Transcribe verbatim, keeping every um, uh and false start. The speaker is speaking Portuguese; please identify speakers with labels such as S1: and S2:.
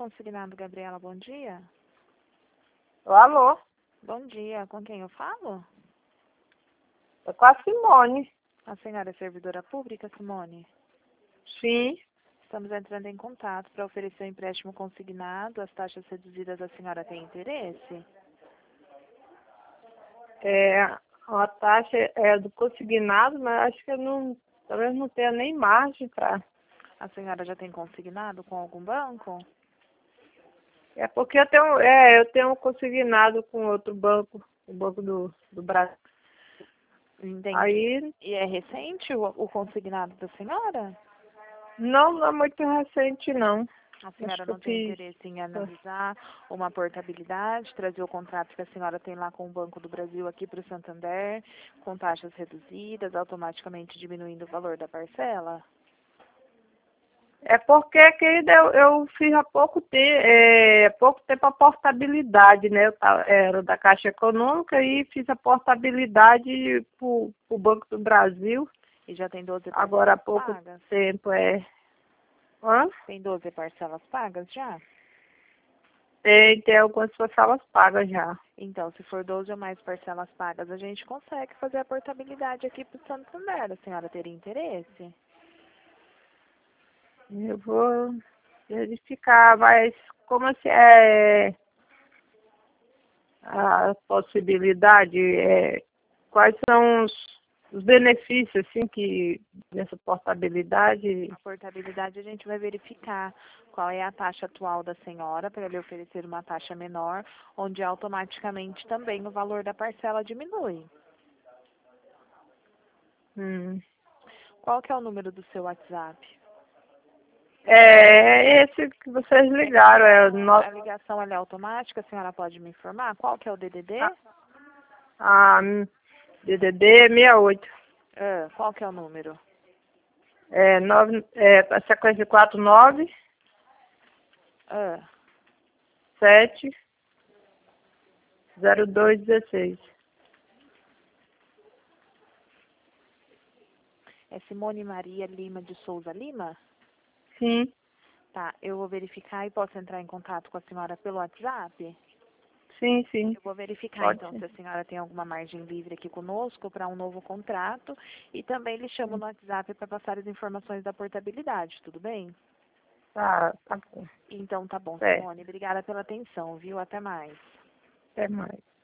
S1: Consignado, Gabriela, bom dia.
S2: Alô?
S1: Bom dia, com quem eu falo?
S2: É com a Simone.
S1: A senhora é servidora pública, Simone?
S2: Sim.
S1: Estamos entrando em contato para oferecer um empréstimo consignado. As taxas reduzidas, a senhora tem interesse?
S2: É, a taxa é do consignado, mas acho que eu não, talvez não tenha nem margem para.
S1: A senhora já tem consignado com algum banco?
S2: É porque eu tenho, é, eu tenho consignado com outro banco, o Banco do, do Brasil.
S1: Entendi.
S2: Aí,
S1: E é recente o, o consignado da senhora?
S2: não, não é muito recente, não.
S1: A
S2: Acho
S1: senhora
S2: que eu
S1: não tem
S2: fiz.
S1: interesse em analisar uma portabilidade, trazer o contrato que a senhora tem lá com o Banco do Brasil aqui para o Santander, com taxas reduzidas, automaticamente diminuindo o valor da parcela?
S2: É porque, querida, eu, eu fiz há pouco, te, é, pouco tempo a portabilidade, né? Eu tava, era da Caixa Econômica e fiz a portabilidade para o Banco do Brasil.
S1: E já tem doze
S2: Agora há
S1: parcelas
S2: pouco
S1: pagas?
S2: tempo, é. Hã?
S1: Tem doze parcelas pagas já?
S2: Tem, tem algumas parcelas pagas já.
S1: Então, se for doze ou mais parcelas pagas, a gente consegue fazer a portabilidade aqui para o Santander. A senhora teria interesse?
S2: Eu vou verificar, mas como assim é a possibilidade, é, quais são os, os benefícios assim que nessa portabilidade?
S1: A portabilidade a gente vai verificar qual é a taxa atual da senhora para lhe oferecer uma taxa menor, onde automaticamente também o valor da parcela diminui.
S2: Hum.
S1: Qual que é o número do seu WhatsApp?
S2: É esse que vocês ligaram, é o no,
S1: A ligação ela é automática, a senhora pode me informar? Qual que é o D D D?
S2: a, a D D D sessenta e oito.
S1: Ah, qual que é o número?
S2: É, nove, é, a sequência quatro nove
S1: Ah,
S2: sete zero dois dezesseis.
S1: é Simone Maria Lima de Souza Lima?
S2: Sim,
S1: Tá, eu vou verificar e posso entrar em contato com a senhora pelo WhatsApp?
S2: sim, sim.
S1: Eu vou verificar
S2: Pode
S1: então
S2: ser.
S1: se a senhora tem alguma margem livre aqui conosco para um novo contrato e também lhe chamo no WhatsApp para passar as informações da portabilidade, tudo bem?
S2: Tá, tá bom.
S1: Então tá bom,
S2: É,
S1: Simone. Obrigada pela atenção, viu? Até mais.
S2: até mais.